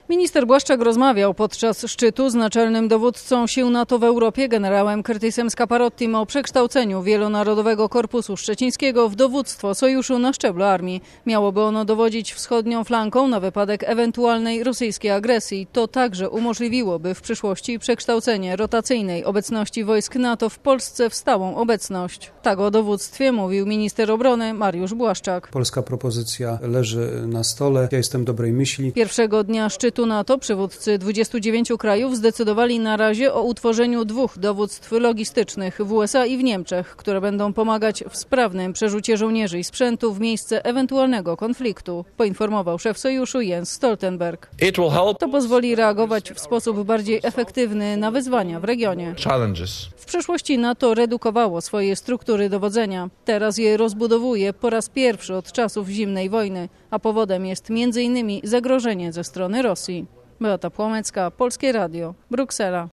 Minister Błaszczak rozmawiał podczas szczytu z naczelnym dowódcą sił NATO w Europie, generałem Curtisem Scaparottim, o przekształceniu Wielonarodowego Korpusu Szczecińskiego w dowództwo sojuszu na szczeblu armii. Miałoby ono dowodzić wschodnią flanką na wypadek ewentualnej rosyjskiej agresji. To także umożliwiłoby w przyszłości przekształcenie rotacyjnej obecności wojsk NATO w Polsce w stałą obecność. Tak o dowództwie mówił minister obrony Mariusz Błaszczak. Polska propozycja leży na stole. Ja jestem dobrej myśli. Pierwszego dnia szczytu NATO przywódcy 29 krajów zdecydowali na razie o utworzeniu 2 dowództw logistycznych w USA i w Niemczech, które będą pomagać w sprawnym przerzucie żołnierzy i sprzętu w miejsce ewentualnego konfliktu, poinformował szef sojuszu Jens Stoltenberg. To pozwoli reagować w sposób bardziej efektywny na wyzwania w regionie. W przeszłości NATO redukowało swoje struktury dowodzenia. Teraz je rozbudowuje po raz pierwszy od czasów zimnej wojny, a powodem jest m.in. zagrożenie ze strony Rosji. Beata Płomecka, Polskie Radio, Bruksela.